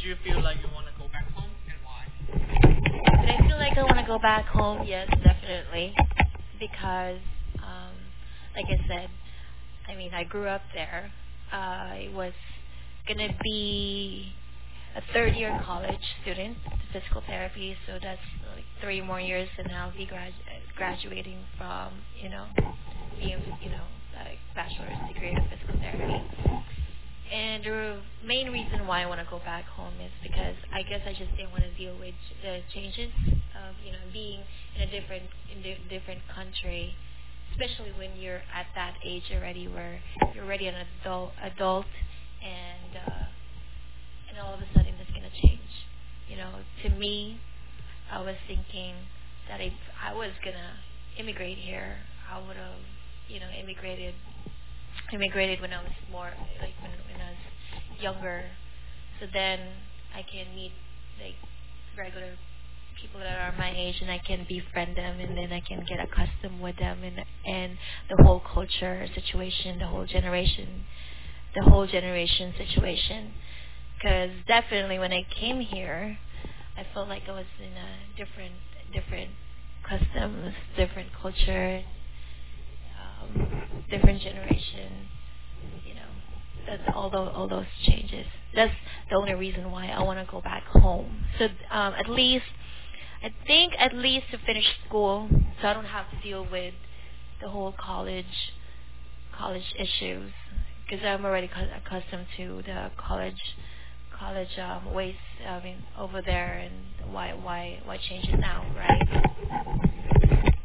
Did you feel like you want to go back home, and why? Did I feel like I want to go back home? Yes, definitely. Because, like I said, I mean, I grew up there. I was going to be a third-year college student, physical therapy, so that's like 3 more years, and I'll be graduating from, being, like bachelor's degree in physical therapy. And the main reason why I want to go back home is because I guess I just didn't want to deal with the changes of, being in a different country, especially when you're at that age already, where you're already an adult, and all of a sudden it's going to change. To me, I was thinking that if I was going to immigrate here, I would have, immigrated when I was more, like when I was younger. So then I can meet, like, regular people that are my age, and I can befriend them, and then I can get accustomed with them, and the whole culture situation, the whole generation situation. Because definitely when I came here, I felt like I was in a different customs, different culture, different generation. That's all those changes. That's the only reason why I want to go back home. So at least to finish school, so I don't have to deal with the whole college issues, because I'm already accustomed to the college ways. I mean, over there, and why change it now, right?